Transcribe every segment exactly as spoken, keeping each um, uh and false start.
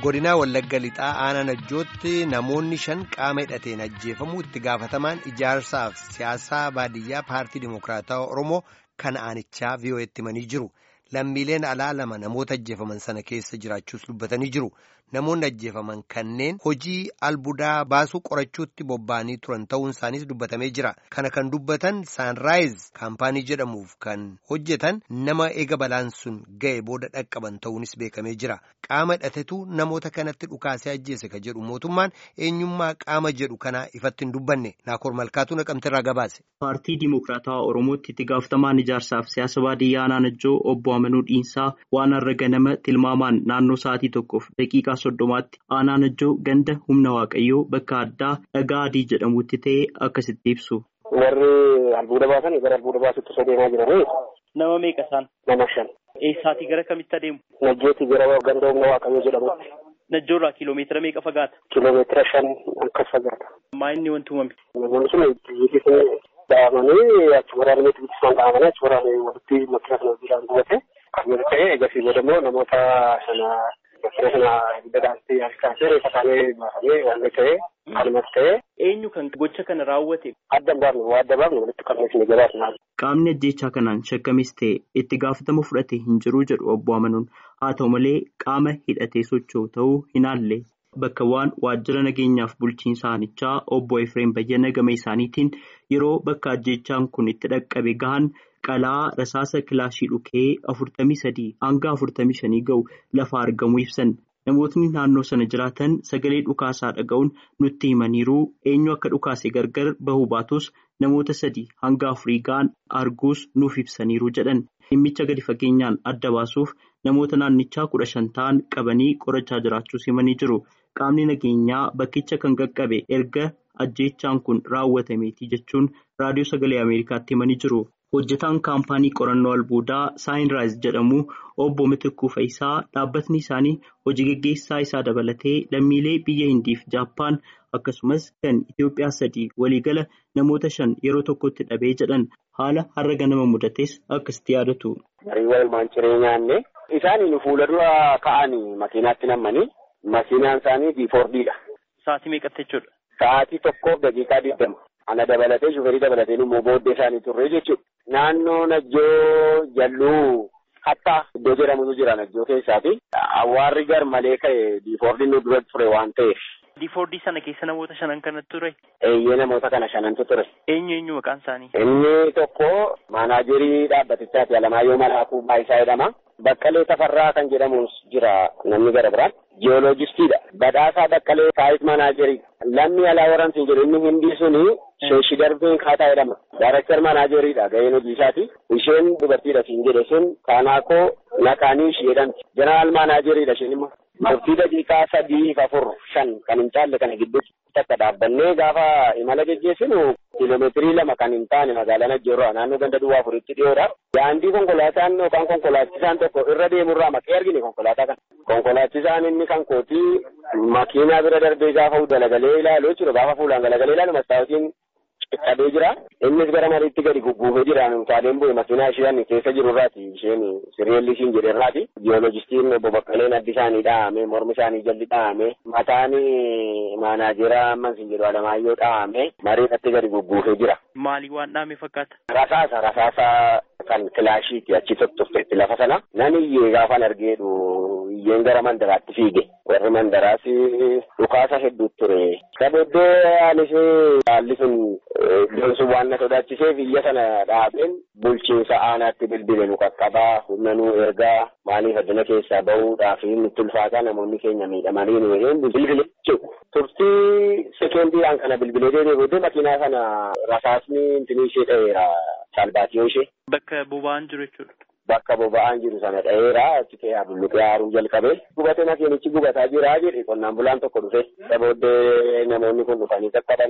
godinaa Wallagga Lixaa aanaa Najjootti namoonni shan qaama hidhateen ajjeefamuu itti gaafatamaan ijaarsaaf siyaasaa baadiyyaa paartii Dimokiraataa Oromoo kan aanichaa V O A'tti himanii jiru. Lammiileen alaa lama namoota ajjeefaman sana keessa jiraachuus dubbatanii jiru. Namoonni ajjeefaman kanneen hojii albuudaa baasuu qorachuutti bobba'anii turan ta'uun isaaniis dubbatamee jira. Kana kan dubbatan Saanraayiz kaampaanii jedhamuuf kan hojjetan nama eega balaan sun ga'e booda dhaqqaban ta'uunis beekamee jira. Qaama hidhatetu namoota kanatti dhukaasee ajjeese ka jedhu mootummaan eenyummaa qaama jedhu kanaa ifatti hin dubbanne. Naakoor Malkaatuu Naqamteerraa gabaase. Paartii Dimokiraataa Oromootti itti gaafatamaan ijaarsaaf siyaasa baadiyyaa aanaa Najjoo obbo Amanuu Dhiinsaa waan har'a ganama tilmaamaan naannoo sa'aatii tokkoof daqiiqaa soddomaatti aanaa Najjoo ganda humna waaqayyoo bakka addaa dhagaa adii jedhamutti ta'ee akkasitti ibsu. Warri albuuda baasan gara albuuda baasutti osoo deemaa jiranii. Nama meeqa isaan? Nama shan. Eessaatii gara kamitti adeemu? Najjootti gara ganda humna waaqayyoo jedhamutti. Najjoorraa kiiloomeetira meeqa fagaata? Kiiloomeetira shan akkas fagaata. Maa inni wanti uumame? Namoonni sun biyyi dhaabanii achi waraananii isaan dhaabanii achi waraananii walitti makiina sana hojjetaan gubate. Kan yoo ta'e eegasii booda immoo namoota sana makiina sana daddaansi harkaasee reeffa isaanii baafamee waan ta'e kalmas ta'e. Eenyu kan gocha kana raawwate? Adda baafne waa adda baafne walitti qabneesni gabaasnaa. Qaamni ajjeechaa kanaan shakkamis ta'e itti gaafatama fudhate hin jiru jedhu obbo Amanuun. Haa ta'u malee qaama hidhatee socho'u ta'uu hin haalle. Bakka waan waajjira nageenyaaf bulchiinsa aanichaa obbo Efreem Bayyana gama isaaniitiin yeroo bakka ajjeechaan kun itti dhaqqabe gahan qalaa rasaasa kilaashii dhukee afurtamii sadii hanga afurtamii shanii ga'u lafa argamu ibsan. Namootni naannoo sana jiraatan sagalee dhukaasaa dhaga'uun nutti himaniiru eenyu akka dhukaase gargar bahuu baatus namoota sadii hanga afurii ga'an arguus nuuf ibsaniiru jedhan. Dhimmicha gadi fageenyaan adda baasuuf namoota naannichaa kudha shan ta'an qabanii qorachaa jiraachuus himanii jiru. Qaamni nageenyaa bakkicha kan qaqqabe erga ajjeechaan kun raawwatameeti jechuun raadiyoo sagalee Ameerikaatti himanii jiru. Hojjetaan kaampaanii qorannoo albuudaa Saanraayiz jedhamu obbo Mitikkuu Faayisaa dhaabbatni isaanii hojii gaggeessaa isaa dabalatee lammiilee biyya Hindiif Jaappaan akkasumas kan Itoophiyaa sadii waliigala namoota shan yeroo tokkotti dhabee jedhan haala har'a ganama mudates akkasitti yaadatu. Hariiwwan ilmaan jireenyaanne isaanii fuula dura ka'anii makiinaatti nammanii makiinaan isaanii biifoordiidha. Sa'aatii meeqatti jechuudha? Sa'aatii tokkoof daqiiqaa digdama. Ana dabalatee shufeerii dabalatee immoo booddee isaanii turre jechuudha. Naannoo Najjoo jalluu hatta iddoo jedhamutu jira Najjoo keessaati. Awwaarri gar malee ka'e biifoordiin nu dura ture waan ta'eef. Biifoordii sana keessa namoota shanan kanatti ture? Eeyyee namoota kana shanantu ture. Eenyu eenyu maqaan isaanii? Inni tokko maanaajerii dhaabbatichaati Alamaayyoo Malaakuu Baayisaa jedhama. Baqqalee Tafarraa kan jedhamus jira namni gara biraan. Jiyooloojistiidha. Badhaasaa Baqqalee saayit maanaajerii. Lammi alaa waramsiin jedhu inni Hindii suni sheeshi darbeen kaataa jedhama. Daarektar maanaajeriidha gaheen hojii isaati. Isheen dubartiidha siin jedhe sun Kaanaakoo Naqaanii ishee jedhamti. Jeneraal maanaajeriidha isheen immoo. Murtii daqiiqaa sadii afur shan kan hin caalle kana gidduutti takka dhaabbannee gaafa imala geggeessinu kiiloomeetirii lama kan hin taane magaalaa Najjoorraa naannoo ganda duwwaa afuritti dhiyoodha. Daandii konkolaataan yookaan konkolaachisaan tokko irra deemurraa maqee argine konkolaataa kana. Konkolaachisaan inni kan kootii makiinaa bira darbee gaafa galagalee ilaalu jechuudha. Gaafa fuulaan galagalee ilaalu mastaawotiin qabee jira. Innis gara mariitti gadi gugguufee jira. Taaleen bu'e makiinaa isheen keessa jirurraati. Isheen siriyeelli ishiin jedherraati. Jiyooloojistiin obbo Baqqaleen addi isaanii dhahamee mormi isaanii jalli dhahamee mataan maanaajeraa amman siin jedhu Alamaayyoo dhahamee mariidhatti gadi gugguufee jira. Maalii waan dhahame fakkaata? Rasaasa rasaasa kan kilaashiiti achi tottofteetti lafa sana. Nani iyyee gaafan argeedhu iyyeen gara mandaraatti fiige. Warri mandaraas dhukaasa hedduu ture. Kabooddee anis haalli sun iddoon sun waan na sodaachisee biyya sana dhaabeen bulchiinsa aanaatti bilbile nu qaqqabaa humna nu ergaa maaliif adduna keessaa bahuudhaaf nutti ulfaataa namoonni keenya miidhamanii nu hin bilbile jechuudha. Turtii sekoondiidhaan kana bilbilee deemee booddee makiinaa sana rasaasni intinii ishee dha'eera salbaatiyoo ishee. Bakka boba'aan jiru jechuudha. Bakka boba'aan jiru sana dha'eera achi ta'ee bulluqee haaruu jalqabee gubate makiinichi gubataa jira jedhe qonnaan bulaan tokko dhufe. Booddee namoonni kun dhufanii qaqqabanii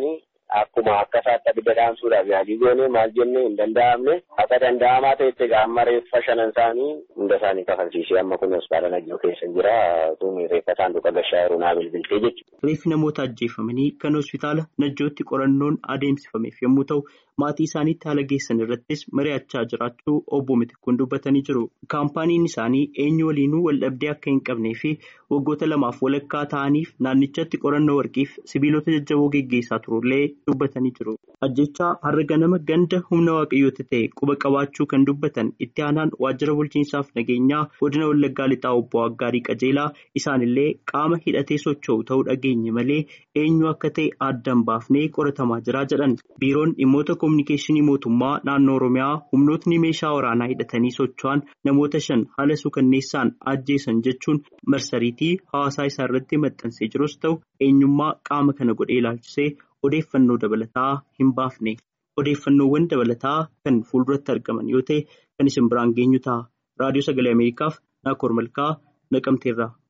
akkuma akka isaatti abidda dhaamsuudhaaf yaalii goone maal jenne hin danda'amne akka danda'amaa ta'etti gaamma reeffa shanan isaanii hunda isaanii kafalchiisee amma kun hospitaala Najjoo keessa jira tuni reeffa saanduqa gashaa yeroo naa bilbiltee jechuudha. Reeffi namoota ajjeefamanii kan hospitaala Najjootti qorannoon adeemsifameef yommuu ta'u maatii isaaniitti haala geessan irrattis mari'achaa jiraachuu obbo Mitikkuun dubbatanii jiru. Kaampaaniin isaanii eenyu waliinuu wal dhabdee akka hin qabnee fi waggoota lamaaf walakkaa ta'aniif naannichatti qorannoo warqiif sibiilota jajjaboo geggeessaa turullee dubbatanii jiru. Ajjechaa har'a ganama ganda humna waaqayyooti ta'e quba qabaachuu kan dubbatan itti aanaan waajjira bulchiinsaaf nageenyaa godina Wallaggaa Lixaa obbo Aggaarii Qajeelaa isaanillee qaama hidhatee socho'u ta'uu dhageenye malee eenyu akka ta'e addaan baafnee qoratamaa jira jedhan. Biiroon dhimmoota kominikeeshinii mootummaa naannoo Oromiyaa humnootni meeshaa waraanaa hidhatanii socho'an namoota shan haala suukanneessaan ajjeesan jechuun marsariitii hawaasaa isaa irratti maxxansee jirus ta'u eenyummaa qaama kana godhee ilaalchisee odeeffannoo dabalataa hin baafne. Odeeffannoowwan dabalataa kan fuulduratti argaman yoo ta'e kan isin biraan geenyu ta'a. Raadiyoo Sagalee Ameerikaaf Naakoor Malkaa Naqamteerraa.